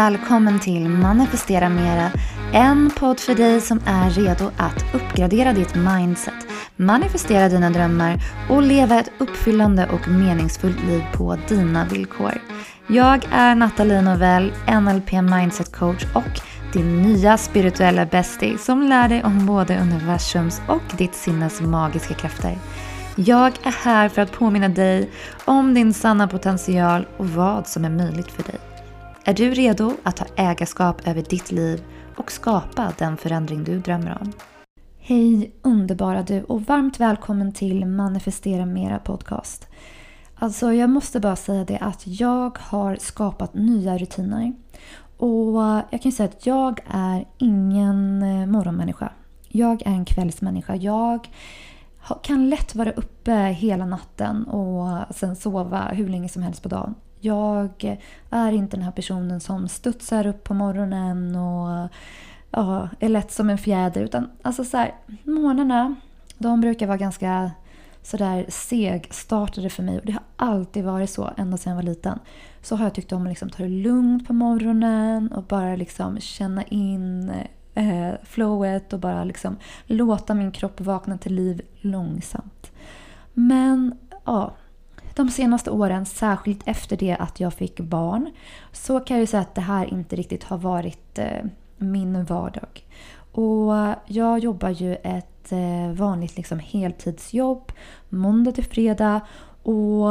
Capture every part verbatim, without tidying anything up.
välkommen till Manifestera Mera, en podd för dig som är redo att uppgradera ditt mindset, manifestera dina drömmar och leva ett uppfyllande och meningsfullt liv på dina villkor. Jag är Nathalie Novell, N L P Mindset Coach och din nya spirituella bestie som lär dig om både universums och ditt sinnes magiska krafter. Jag är här för att påminna dig om din sanna potential och vad som är möjligt för dig. Är du redo att ta ägarskap över ditt liv och skapa den förändring du drömmer om? Hej underbara du och varmt välkommen till Manifestera Mera podcast. Alltså jag måste bara säga det att jag har skapat nya rutiner. Och jag kan säga att jag är ingen morgonmänniska. Jag är en kvällsmänniska. Jag kan lätt vara uppe hela natten och sen sova hur länge som helst på dagen. Jag är inte den här personen som studsar upp på morgonen och ja, är lätt som en fjäder. Utan alltså så här, morgnarna, de brukar vara ganska sådär segstartade för mig. Och det har alltid varit så ända sedan jag var liten. Så har jag tyckt om att liksom ta det lugnt på morgonen och bara liksom känna in eh, flowet och bara liksom låta min kropp vakna till liv långsamt. Men ja, de senaste åren, särskilt efter det att jag fick barn, så kan jag ju säga att det här inte riktigt har varit eh, min vardag. Och jag jobbar ju ett eh, vanligt liksom heltidsjobb, måndag till fredag. Och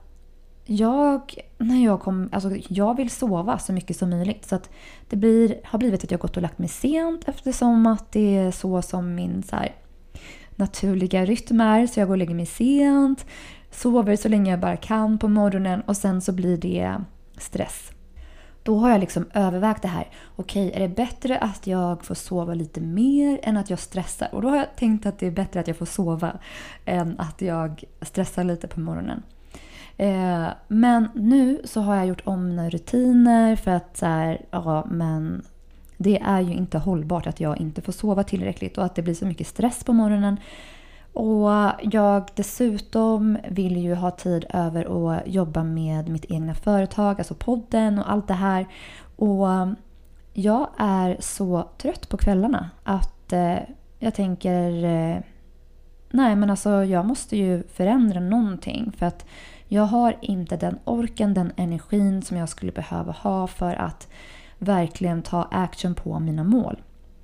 jag, när jag, kom, alltså jag vill sova så mycket som möjligt. Så att det blir, har blivit att jag gått och lagt mig sent eftersom att det är så som min så här, naturliga rytm är. Så jag går och lägger mig sent, sover så länge jag bara kan på morgonen och sen så blir det stress. Då har jag liksom övervägt det här. Okej, är det bättre att jag får sova lite mer än att jag stressar? Och då har jag tänkt att det är bättre att jag får sova än att jag stressar lite på morgonen. Eh, men nu så har jag gjort om mina rutiner för att så här, ja men det är ju inte hållbart att jag inte får sova tillräckligt och att det blir så mycket stress på morgonen. Och jag dessutom vill ju ha tid över att jobba med mitt egna företag, alltså podden och allt det här. Och jag är så trött på kvällarna att eh, jag tänker, eh, nej men alltså jag måste ju förändra någonting. För att jag har inte den orken, den energin som jag skulle behöva ha för att verkligen ta action på mina mål.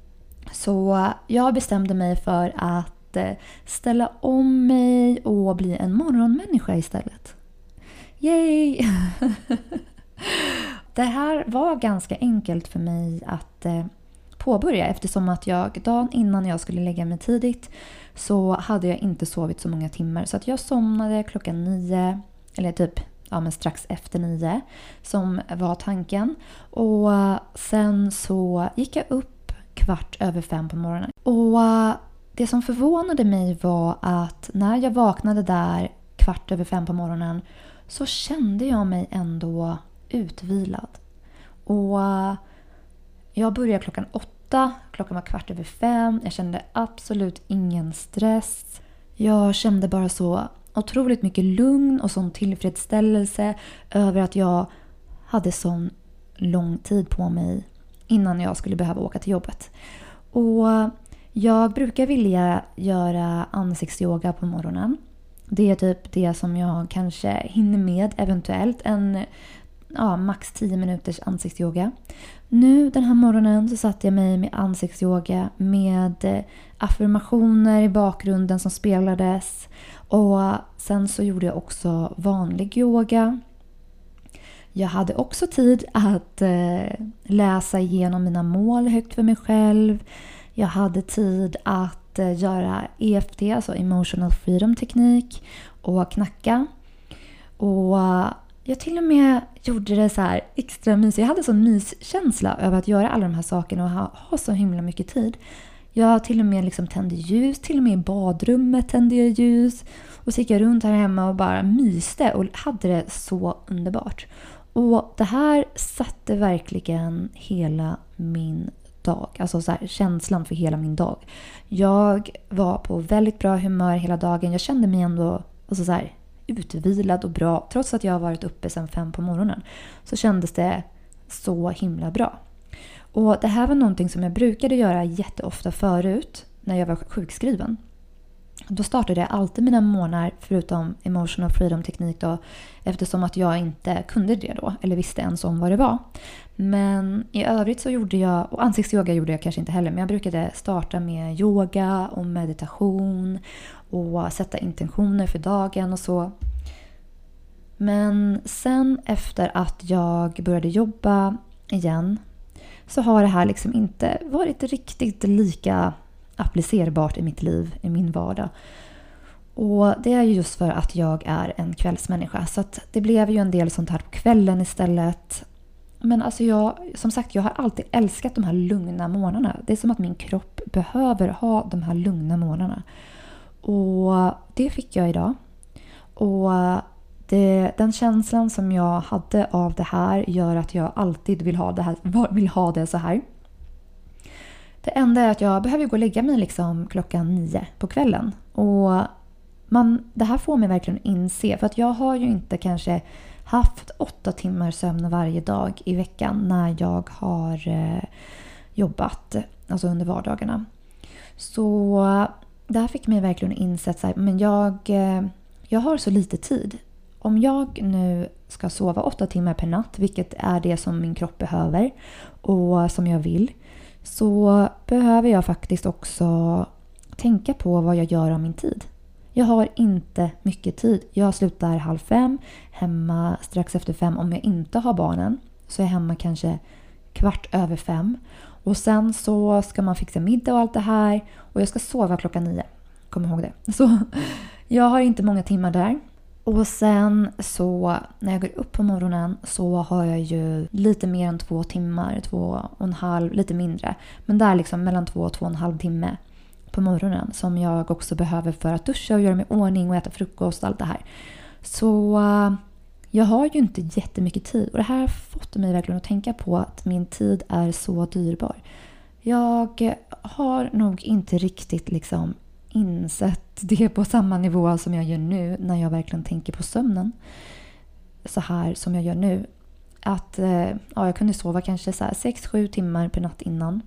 Så jag bestämde mig för att ställa om mig och bli en morgonmänniska istället. Yay! Det här var ganska enkelt för mig att påbörja eftersom att jag dagen innan jag skulle lägga mig tidigt så hade jag inte sovit så många timmar. Så att jag somnade klockan nio eller typ ja, men strax efter nio som var tanken. Och sen så gick jag upp kvart över fem på morgonen. Och det som förvånade mig var att när jag vaknade där kvart över fem på morgonen så kände jag mig ändå utvilad. Och jag började klockan åtta, klockan var kvart över fem. Jag kände absolut ingen stress. Jag kände bara så otroligt mycket lugn och sån tillfredsställelse över att jag hade sån lång tid på mig innan jag skulle behöva åka till jobbet. Och jag brukar vilja göra ansiktsyoga på morgonen. Det är typ det som jag kanske hinner med eventuellt. En ja, max tio minuters ansiktsyoga. Nu den här morgonen så satte jag mig med ansiktsyoga med affirmationer i bakgrunden som spelades. Och sen så gjorde jag också vanlig yoga. Jag hade också tid att läsa igenom mina mål högt för mig själv. Jag hade tid att göra E F T, alltså Emotional Freedom Teknik, och knacka. Och jag till och med gjorde det så här extra mysigt. Jag hade sån myskänsla över att göra alla de här sakerna och ha, ha så himla mycket tid. Jag till och med liksom tände ljus, till och med i badrummet tände jag ljus. Och så gick jag runt här hemma och bara myste och hade det så underbart. Och det här satte verkligen hela min dag. Alltså så här, känslan för hela min dag. Jag var på väldigt bra humör hela dagen. Jag kände mig ändå alltså så här, utvilad och bra. Trots att jag har varit uppe sedan fem på morgonen. Så kändes det så himla bra. Och det här var någonting som jag brukade göra jätteofta förut när jag var sjukskriven. Då startade jag alltid mina månader förutom emotional freedom teknik då, eftersom att jag inte kunde det då eller visste ens om vad det var. Men i övrigt så gjorde jag, och ansiktsyoga gjorde jag kanske inte heller, men jag brukade starta med yoga och meditation och sätta intentioner för dagen och så. Men sen efter att jag började jobba igen så har det här liksom inte varit riktigt lika applicerbart i mitt liv, i min vardag. Och det är ju just för att jag är en kvällsmänniska. Så att det blev ju en del sånt här på kvällen istället. Men alltså jag, som sagt, jag har alltid älskat de här lugna morgnarna. Det är som att min kropp behöver ha de här lugna morgnarna. Och det fick jag idag. Och det, den känslan som jag hade av det här gör att jag alltid vill ha det, här, vill ha det så här. Det enda är att jag behöver gå och lägga mig liksom klockan nio på kvällen. Och man, det här får mig verkligen inse. För att jag har ju inte kanske haft åtta timmar sömn varje dag i veckan när jag har eh, jobbat. Alltså under vardagarna. Så det här fick mig verkligen inse att men jag, eh, jag har så lite tid. Om jag nu ska sova åtta timmar per natt, vilket är det som min kropp behöver och som jag vill, så behöver jag faktiskt också tänka på vad jag gör av min tid. Jag har inte mycket tid. Jag slutar halv fem, hemma strax efter fem om jag inte har barnen. Så är jag hemma kanske kvart över fem. Och sen så ska man fixa middag och allt det här. Och jag ska sova klockan nio. Kom ihåg det. Så jag har inte många timmar där. Och sen så när jag går upp på morgonen så har jag ju lite mer än två timmar, två och en halv, lite mindre. Men där liksom mellan två och två och en halv timme på morgonen som jag också behöver för att duscha och göra mig i ordning och äta frukost och allt det här. Så uh, jag har ju inte jättemycket tid och det här har fått mig verkligen att tänka på att min tid är så dyrbar. Jag har nog inte riktigt liksom insett det på samma nivå som jag gör nu när jag verkligen tänker på sömnen. Så här som jag gör nu. Att eh, ja, jag kunde sova kanske så här sex sju timmar per natt innan.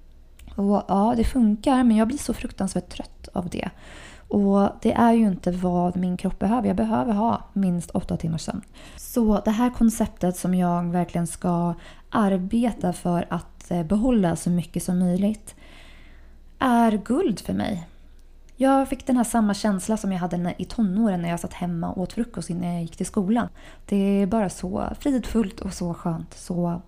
Och ja, det funkar men jag blir så fruktansvärt trött av det. Och det är ju inte vad min kropp behöver. Jag behöver ha minst åtta timmars sömn. Så det här konceptet som jag verkligen ska arbeta för att behålla så mycket som möjligt är guld för mig. Jag fick den här samma känsla som jag hade i tonåren när jag satt hemma och åt frukost innan jag gick till skolan. Det är bara så fridfullt och så skönt. Så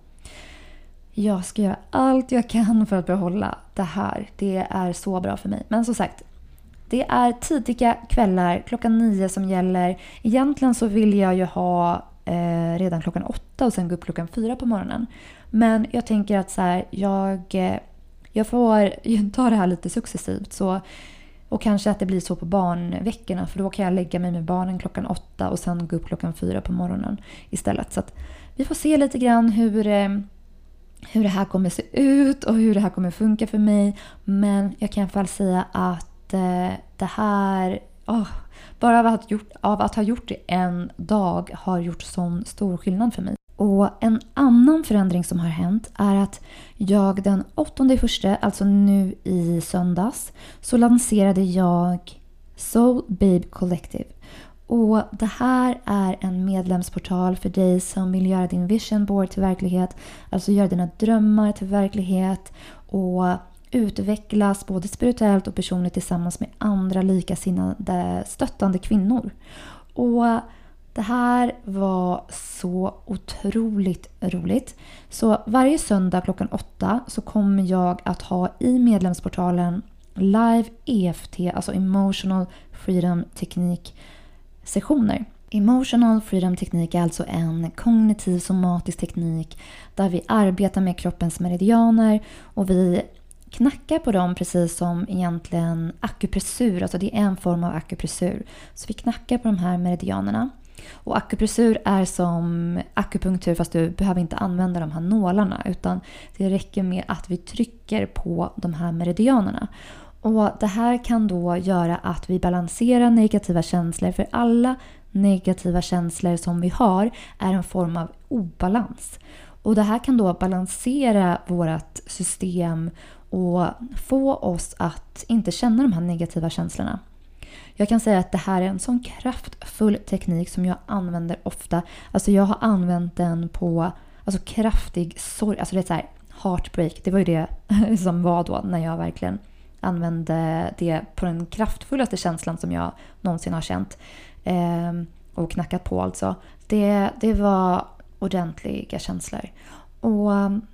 jag ska göra allt jag kan för att behålla det här. Det är så bra för mig. Men som sagt, det är tidiga kvällar, klockan nio som gäller. Egentligen så vill jag ju ha eh, redan klockan åtta och sen gå upp klockan fyra på morgonen. Men jag tänker att så här, jag, jag får ta det här lite successivt. Så, och kanske att det blir så på barnveckorna. För då kan jag lägga mig med barnen klockan åtta och sen gå upp klockan fyra på morgonen istället. Så att vi får se lite grann hur, hur det här kommer se ut och hur det här kommer funka för mig. Men jag kan i alla fall säga att det här, oh, bara av att, gjort, av att ha gjort det en dag har gjort sån stor skillnad för mig. Och en annan förändring som har hänt är att jag den åttonde första, alltså nu i söndags, så lanserade jag Soul Babe Collective. Och det här är en medlemsportal för dig som vill göra din vision board till verklighet. Alltså göra dina drömmar till verklighet och utvecklas både spirituellt och personligt tillsammans med andra likasinnade stöttande kvinnor. Och det här var så otroligt roligt. Så varje söndag klockan åtta så kommer jag att ha i medlemsportalen live E F T, alltså Emotional Freedom Teknik sessioner. Emotional Freedom Teknik är alltså en kognitiv somatisk teknik där vi arbetar med kroppens meridianer och vi knackar på dem precis som egentligen akupressur. Alltså det är en form av akupressur. Så vi knackar på de här meridianerna. Och akupressur är som akupunktur fast du behöver inte använda de här nålarna. Utan det räcker med att vi trycker på de här meridianerna. Och det här kan då göra att vi balanserar negativa känslor. För alla negativa känslor som vi har är en form av obalans. Och det här kan då balansera vårt system och få oss att inte känna de här negativa känslorna. Jag kan säga att det här är en sån kraftfull teknik som jag använder ofta. Alltså jag har använt den på alltså kraftig sorg. Alltså det är så här heartbreak. Det var ju det som var då när jag verkligen använde det på den kraftfullaste känslan som jag någonsin har känt. Eh, och knackat på alltså. Det, det var ordentliga känslor. Och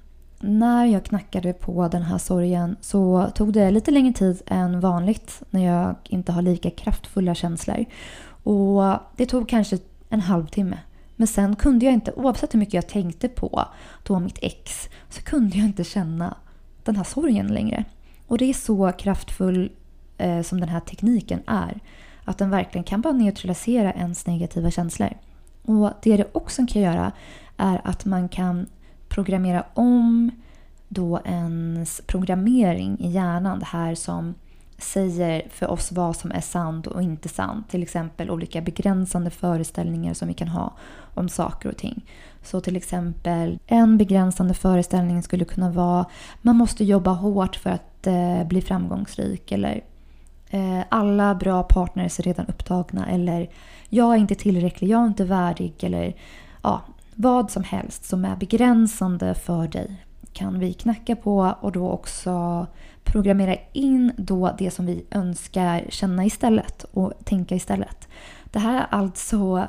när jag knackade på den här sorgen så tog det lite längre tid än vanligt när jag inte har lika kraftfulla känslor. Och det tog kanske en halvtimme. Men sen kunde jag inte, oavsett hur mycket jag tänkte på då mitt ex, så kunde jag inte känna den här sorgen längre. Och det är så kraftfull eh, som den här tekniken är. Att den verkligen kan bara neutralisera ens negativa känslor. Och det det också kan göra är att man kan programmera om då ens programmering i hjärnan. Det här som säger för oss vad som är sant och inte sant. Till exempel olika begränsande föreställningar som vi kan ha om saker och ting. Så till exempel en begränsande föreställning skulle kunna vara man måste jobba hårt för att eh, bli framgångsrik. Eller eh, alla bra partners är redan upptagna. Eller jag är inte tillräcklig, jag är inte värdig. Eller ja, vad som helst som är begränsande för dig kan vi knacka på och då också programmera in då det som vi önskar känna istället och tänka istället. Det här är alltså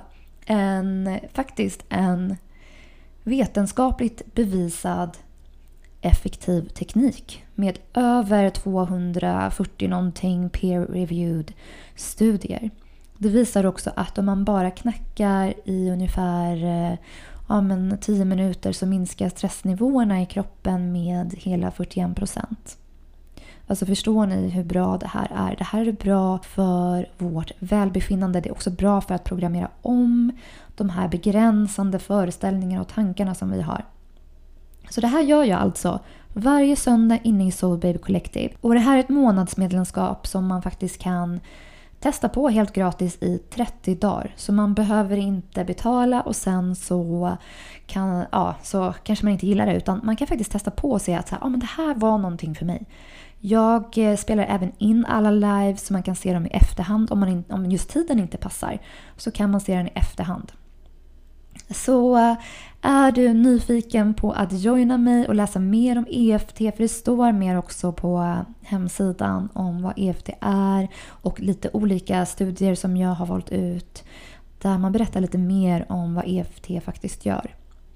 en, faktiskt en vetenskapligt bevisad effektiv teknik med över tvåhundrafyrtio någonting peer-reviewed studier. Det visar också att om man bara knackar i ungefär ja, men tio minuter så minskar stressnivåerna i kroppen med hela fyrtioen procent. Alltså förstår ni hur bra det här är? Det här är bra för vårt välbefinnande. Det är också bra för att programmera om de här begränsande föreställningarna och tankarna som vi har. Så det här gör jag alltså varje söndag inne i Soul Baby Collective. Och det här är ett månadsmedlemskap som man faktiskt kan testa på helt gratis i trettio dagar. Så man behöver inte betala och sen så, kan, ja, så kanske man inte gillar det. Utan man kan faktiskt testa på och se att så här, ja, men det här var någonting för mig. Jag spelar även in alla lives så man kan se dem i efterhand. Om, man in, om just tiden inte passar så kan man se den i efterhand. Så är du nyfiken på att joina mig och läsa mer om E F T, för det står mer också på hemsidan om vad E F T är och lite olika studier som jag har valt ut där man berättar lite mer om vad E F T faktiskt gör.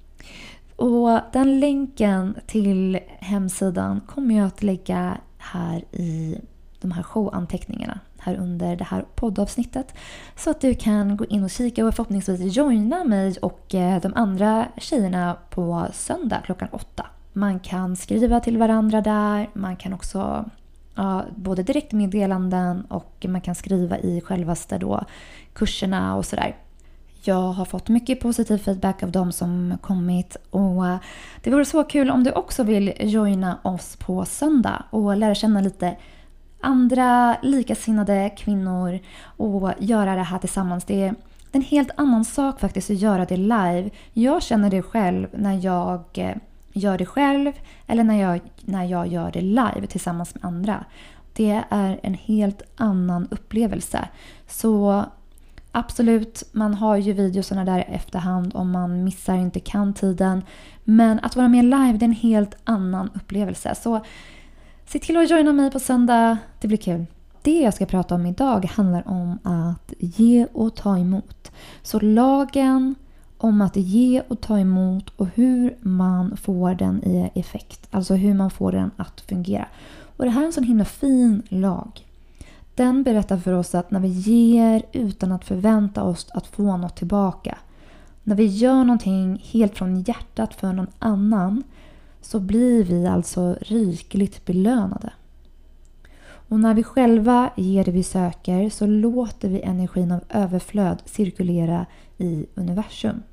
Och den länken till hemsidan kommer jag att lägga här i de här showanteckningarna här under det här poddavsnittet. Så att du kan gå in och kika och förhoppningsvis joina mig och de andra tjejerna på söndag klockan åtta. Man kan skriva till varandra där. Man kan också ja, både direktmeddelanden och man kan skriva i självaste då kurserna och sådär. Jag har fått mycket positiv feedback av dem som kommit och det vore så kul om du också vill joina oss på söndag och lära känna lite andra likasinnade kvinnor och göra det här tillsammans. Det är en helt annan sak faktiskt att göra det live. Jag känner det själv när jag gör det själv eller när jag, när jag gör det live tillsammans med andra. Det är en helt annan upplevelse. Så absolut, man har ju videosarna där i efterhand om man missar inte kan tiden. Men att vara med live, det är en helt annan upplevelse. Så se till att joina mig på söndag, det blir kul. Det jag ska prata om idag handlar om att ge och ta emot. Så lagen om att ge och ta emot och hur man får den i effekt. Alltså hur man får den att fungera. Och det här är en sån himla fin lag. Den berättar för oss att när vi ger utan att förvänta oss att få något tillbaka. När vi gör någonting helt från hjärtat för någon annan så blir vi alltså rikligt belönade. Och när vi själva ger det vi söker så låter vi energin av överflöd cirkulera i universum.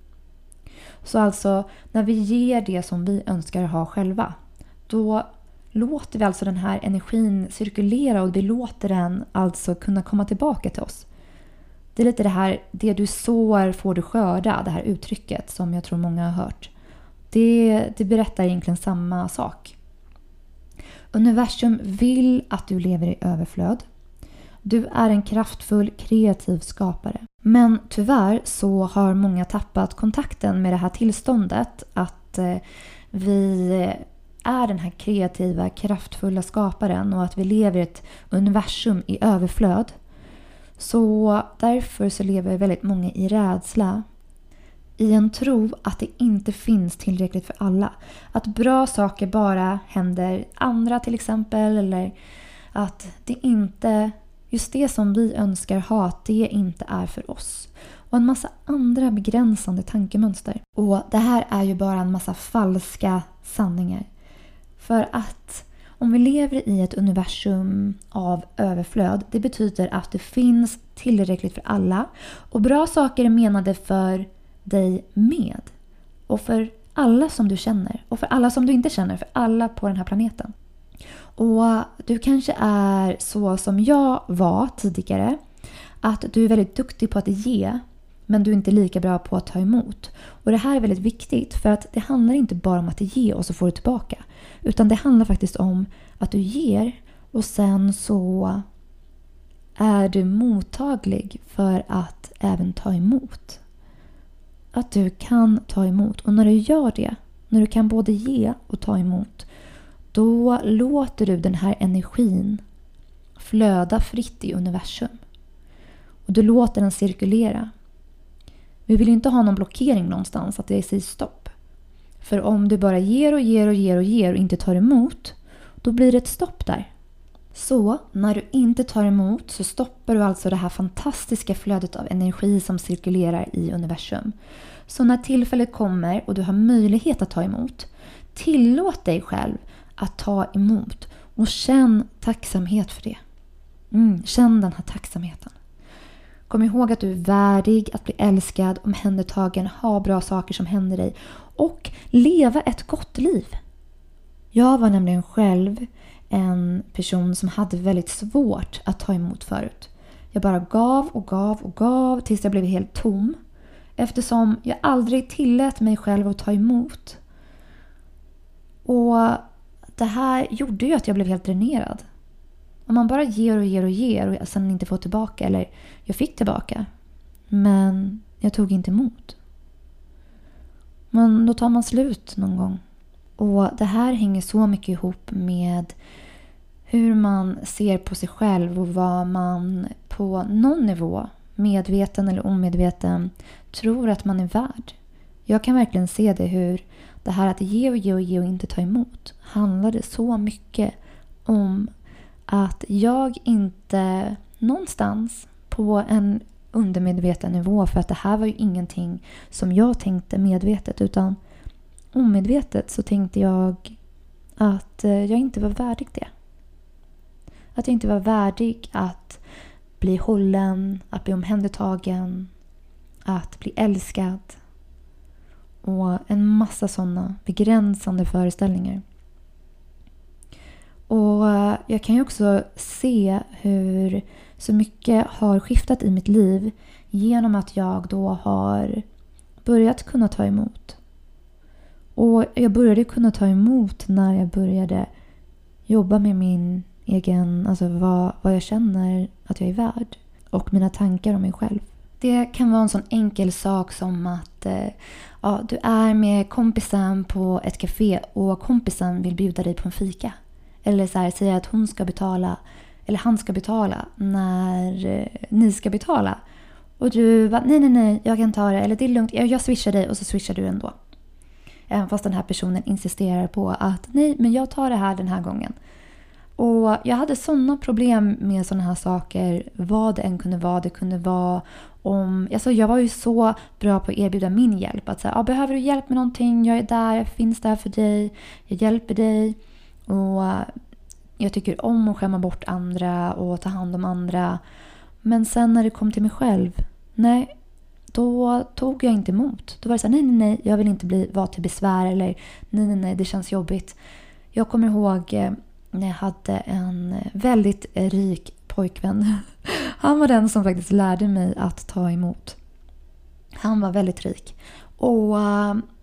Så alltså när vi ger det som vi önskar ha själva, då låter vi alltså den här energin cirkulera och vi låter den alltså kunna komma tillbaka till oss. Det är lite det här, det du sår får du skörda, det här uttrycket som jag tror många har hört. Det, det berättar egentligen samma sak. Universum vill att du lever i överflöd. Du är en kraftfull, kreativ skapare. Men tyvärr så har många tappat kontakten med det här tillståndet. Att eh, vi är den här kreativa, kraftfulla skaparen och att vi lever i ett universum i överflöd. Så därför så lever väldigt många i rädsla. I en tro att det inte finns tillräckligt för alla. Att bra saker bara händer andra till exempel. Eller att det inte, just det som vi önskar ha, att det inte är för oss. Och en massa andra begränsande tankemönster. Och det här är ju bara en massa falska sanningar. För att om vi lever i ett universum av överflöd, det betyder att det finns tillräckligt för alla. Och bra saker är menade för dig med. Och för alla som du känner. Och för alla som du inte känner. För alla på den här planeten. Och du kanske är så som jag var tidigare. Att du är väldigt duktig på att ge. Men du är inte lika bra på att ta emot. Och det här är väldigt viktigt. För att det handlar inte bara om att ge och så får du tillbaka. Utan det handlar faktiskt om att du ger. Och sen så är du mottaglig för att även ta emot. Att du kan ta emot. Och när du gör det, när du kan både ge och ta emot, då låter du den här energin flöda fritt i universum. Och du låter den cirkulera. Vi vill inte ha någon blockering någonstans, att det säger stopp. För om du bara ger och ger och ger och ger och inte tar emot, då blir det ett stopp där. Så när du inte tar emot så stoppar du alltså det här fantastiska flödet av energi som cirkulerar i universum. Så när tillfället kommer och du har möjlighet att ta emot, tillåt dig själv att ta emot och känn tacksamhet för det. Mm, känn den här tacksamheten. Kom ihåg att du är värdig att bli älskad, omhändertagen, ha bra saker som händer dig och leva ett gott liv. Jag var nämligen själv en person som hade väldigt svårt att ta emot förut. Jag bara gav och gav och gav tills jag blev helt tom. Eftersom jag aldrig tillät mig själv att ta emot. Och det här gjorde ju att jag blev helt dränerad. Om man bara ger och ger och ger och sen inte får tillbaka. Eller jag fick tillbaka. Men jag tog inte emot. Men då tar man slut någon gång. Och det här hänger så mycket ihop med hur man ser på sig själv och vad man på någon nivå, medveten eller omedveten, tror att man är värd. Jag kan verkligen se det, hur det här att ge och ge och ge och inte ta emot handlade så mycket om att jag inte någonstans på en undermedveten nivå, för att det här var ju ingenting som jag tänkte medvetet, utan omedvetet så tänkte jag att jag inte var värdig det. Att jag inte var värdig att bli hållen, att bli omhändertagen, att bli älskad. Och en massa sådana begränsande föreställningar. Och jag kan ju också se hur så mycket har skiftat i mitt liv genom att jag då har börjat kunna ta emot. Och jag började kunna ta emot när jag började jobba med min egen, alltså vad, vad jag känner att jag är värd. Och mina tankar om mig själv. Det kan vara en sån enkel sak som att eh, ja, du är med kompisen på ett café och kompisen vill bjuda dig på en fika. Eller så här, säga att hon ska betala, eller han ska betala när eh, ni ska betala. Och du bara, nej nej nej, jag kan ta det, eller det är lugnt, jag, jag swishar dig, och så swishar du ändå. Även fast den här personen insisterar på att nej, men jag tar det här den här gången. Och jag hade sådana problem med sådana här saker, vad det än kunde vara. Det kunde vara om, alltså jag var ju så bra på att erbjuda min hjälp. Att säga, ah, behöver du hjälp med någonting? Jag är där, jag finns där för dig. Jag hjälper dig. Och jag tycker om att skämma bort andra och ta hand om andra. Men sen när det kom till mig själv, nej, då tog jag inte emot. Då var det så här, nej, nej, nej, jag vill inte bli, vara till besvär. Eller nej, nej, nej, det känns jobbigt. Jag kommer ihåg när jag hade en väldigt rik pojkvän. Han var den som faktiskt lärde mig att ta emot. Han var väldigt rik. Och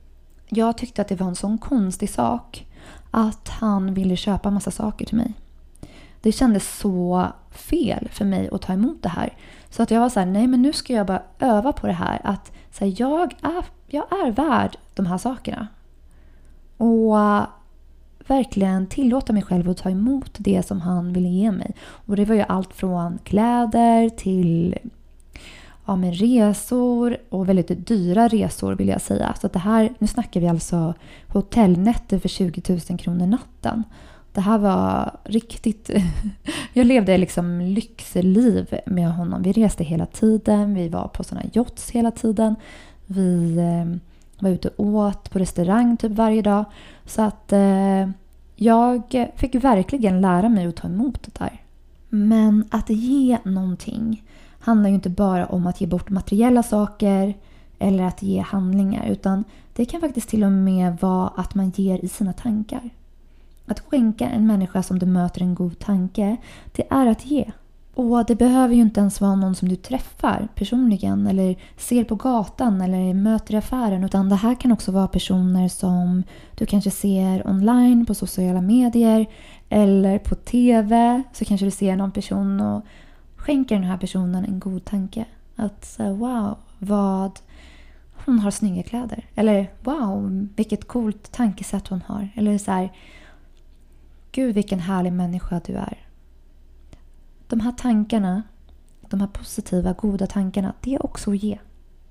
jag tyckte att det var en sån konstig sak att han ville köpa massa saker till mig. Det kändes så fel för mig att ta emot det här. Så att jag var så här, nej men nu ska jag bara öva på det här. Att så här, jag, är, jag är värd de här sakerna. Och verkligen tillåta mig själv att ta emot det som han ville ge mig. Och det var ju allt från kläder till ja, men resor och väldigt dyra resor vill jag säga. Så att det här, nu snackar vi alltså hotellnätter för tjugo tusen kronor natten. Det här var riktigt... Jag levde liksom lyxliv med honom. Vi reste hela tiden. Vi var på såna yachts hela tiden. Vi eh, var ute och åt på restaurang typ varje dag. Så att eh, jag fick verkligen lära mig att ta emot det där. Men att ge någonting handlar ju inte bara om att ge bort materiella saker eller att ge handlingar. Utan det kan faktiskt till och med vara att man ger i sina tankar. Att skänka en människa som du möter en god tanke, det är att ge. Och det behöver ju inte ens vara någon som du träffar personligen eller ser på gatan eller möter i affären. Utan det här kan också vara personer som du kanske ser online på sociala medier eller på tv. Så kanske du ser någon person och skänker den här personen en god tanke. Att så, wow, vad hon har snygga kläder. Eller wow, vilket coolt tankesätt hon har. Eller så här, gud vilken härlig människa du är. De här tankarna, de här positiva, goda tankarna, det är också att ge.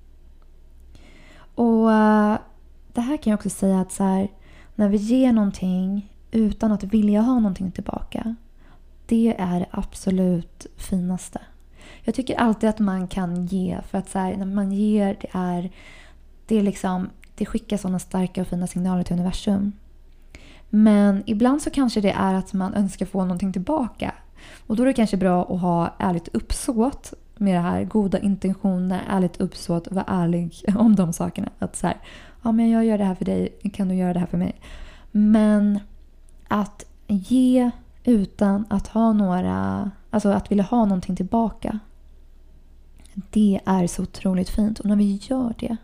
Och det här kan jag också säga att så här, när vi ger någonting utan att vilja ha någonting tillbaka, det är det absolut finaste. Jag tycker alltid att man kan ge, för att så här, när man ger, det är, det är liksom, det skickar sådana starka och fina signaler till universum. Men ibland så kanske det är att man önskar få någonting tillbaka. Och då är det kanske bra att ha ärligt uppsåt med det här. Goda intentioner, ärligt uppsåt. Vara ärlig om de sakerna. Att så här, ja men jag gör det här för dig. Kan du göra det här för mig? Men att ge utan att ha några... Alltså att vilja ha någonting tillbaka. Det är så otroligt fint. Och när vi gör det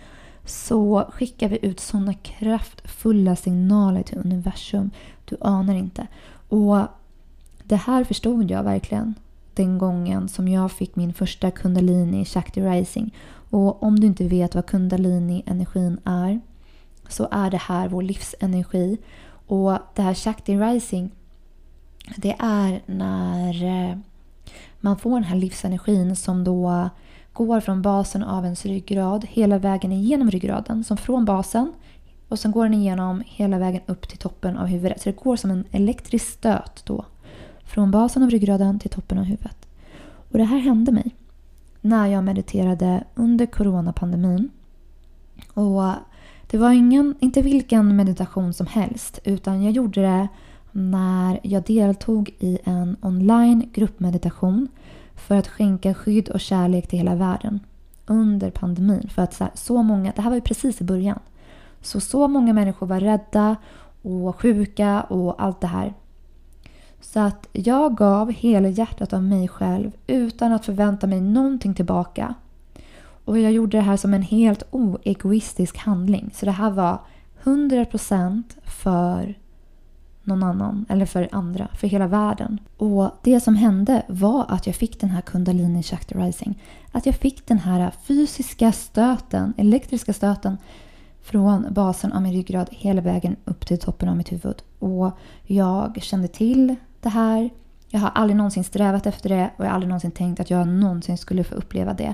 så skickar vi ut sådana kraftfulla signaler till universum. Du anar inte. Och det här förstod jag verkligen den gången som jag fick min första Kundalini Shakti Rising. Och om du inte vet vad Kundalini-energin är, så är det här vår livsenergi. Och det här Shakti Rising, det är när man får den här livsenergin som då går från basen av ens ryggrad hela vägen igenom ryggraden. Som från basen och sen går den igenom hela vägen upp till toppen av huvudet. Så det går som en elektrisk stöt då. Från basen av ryggraden till toppen av huvudet. Och det här hände mig när jag mediterade under coronapandemin. Och det var ingen, inte vilken meditation som helst. Utan jag gjorde det när jag deltog i en online gruppmeditation. För att skänka skydd och kärlek till hela världen. Under pandemin. För att så, här, så många, det här var ju precis i början. Så så många människor var rädda och sjuka och allt det här. Så att jag gav hela hjärtat av mig själv utan att förvänta mig någonting tillbaka. Och jag gjorde det här som en helt oegoistisk handling. Så det här var hundra procent för någon annan eller för andra, för hela världen. Och det som hände var att jag fick den här Kundalini Shakti Rising. Att jag fick den här fysiska stöten, elektriska stöten från basen av min ryggrad hela vägen upp till toppen av mitt huvud. Och jag kände till det här. Jag har aldrig någonsin strävat efter det och jag har aldrig någonsin tänkt att jag någonsin skulle få uppleva det.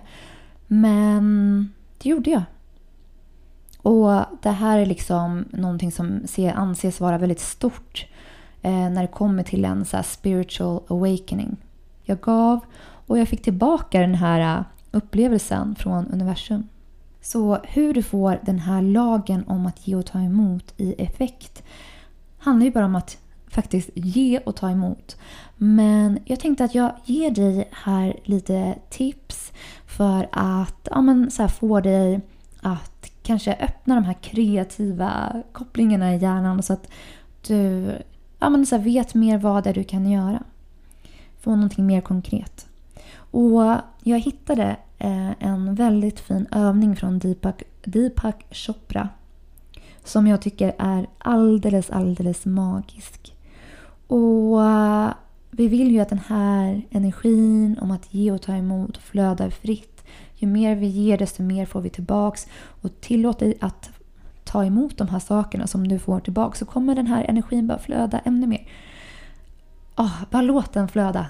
Men det gjorde jag. Och det här är liksom någonting som anses vara väldigt stort eh, när det kommer till en så här spiritual awakening. Jag gav och jag fick tillbaka den här upplevelsen från universum. Så hur du får den här lagen om att ge och ta emot i effekt handlar ju bara om att faktiskt ge och ta emot. Men jag tänkte att jag ger dig här lite tips för att ja, men, så här, få dig att kanske öppna de här kreativa kopplingarna i hjärnan så att du ja, men, så här, vet mer vad det är du kan göra. Få någonting mer konkret. Och jag hittade eh, en väldigt fin övning från Deepak, Deepak Chopra som jag tycker är alldeles, alldeles magisk. Och uh, vi vill ju att den här energin om att ge och ta emot flödar fritt. Ju mer vi ger, desto mer får vi tillbaks. Och tillåt dig att ta emot de här sakerna som du får tillbaka, så kommer den här energin bara flöda ännu mer. Oh, bara låt den flöda.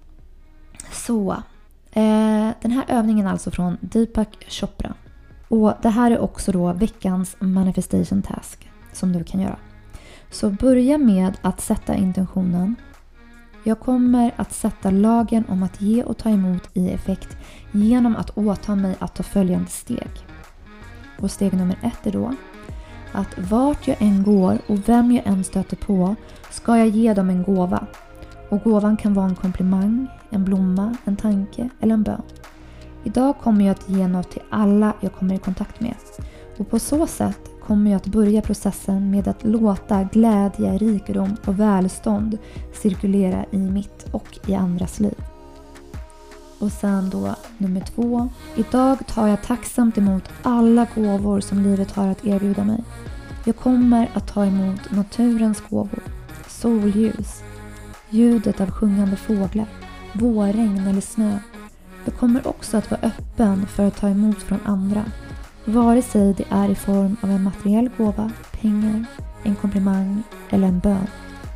Så, eh, den här övningen är alltså från Deepak Chopra. Och det här är också då veckans manifestation task som du kan göra. Så börja med att sätta intentionen. Jag kommer att sätta lagen om att ge och ta emot i effekt genom att åta mig att ta följande steg. Och steg nummer ett är då att vart jag än går och vem jag än stöter på ska jag ge dem en gåva. Och gåvan kan vara en komplimang, en blomma, en tanke eller en bön. Idag kommer jag att ge något till alla jag kommer i kontakt med. Och på så sätt kommer jag att börja processen med att låta glädje, rikedom och välstånd cirkulera i mitt och i andras liv. Och sen då nummer två. Idag tar jag tacksamt emot alla gåvor som livet har att erbjuda mig. Jag kommer att ta emot naturens gåvor, solljus, ljudet av sjungande fåglar, vårregn eller snö. Jag kommer också att vara öppen för att ta emot från andra, vare sig det är i form av en materiell gåva, pengar, en komplimang eller en bön.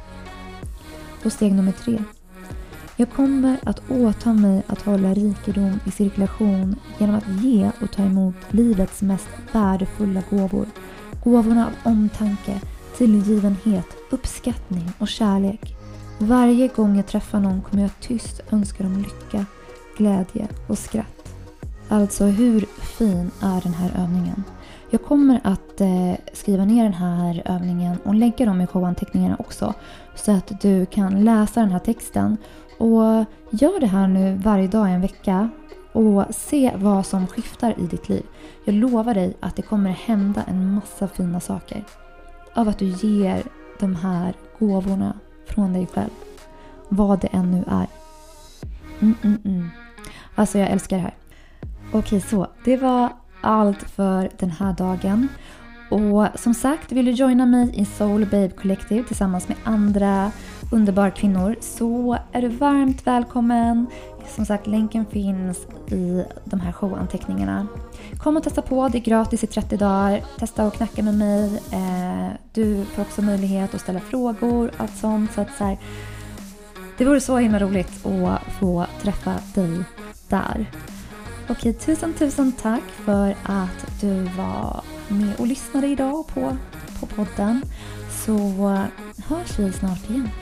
Och steg nummer tre. Jag kommer att åta mig att hålla rikedom i cirkulation genom att ge och ta emot livets mest värdefulla gåvor. Gåvorna av omtanke, tillgivenhet, uppskattning och kärlek. Varje gång jag träffar någon kommer jag tyst önska dem lycka, glädje och skratt. Alltså, hur fin är den här övningen? Jag kommer att eh, skriva ner den här övningen och lägga dem i showanteckningarna också, så att du kan läsa den här texten. Och gör det här nu varje dag i en vecka och se vad som skiftar i ditt liv. Jag lovar dig att det kommer hända en massa fina saker av att du ger de här gåvorna från dig själv. Vad det än nu är. Mm, mm, mm. Alltså, jag älskar det här. Okej, så det var allt för den här dagen. Och som sagt, vill du joina mig i Soul Babe Collective tillsammans med andra underbara kvinnor, så är du varmt välkommen. Som sagt, länken finns i de här showanteckningarna. Kom och testa på, det är gratis i trettio dagar. Testa och knacka med mig. Du får också möjlighet att ställa frågor, allt sånt. Så att så här, det vore så himla roligt att få träffa dig där. Okej, tusen tusen tack för att du var med och lyssnade idag på, på podden. Så hörs vi snart igen.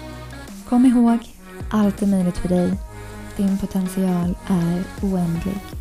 Kom ihåg, allt är möjligt för dig. Din potential är oändlig.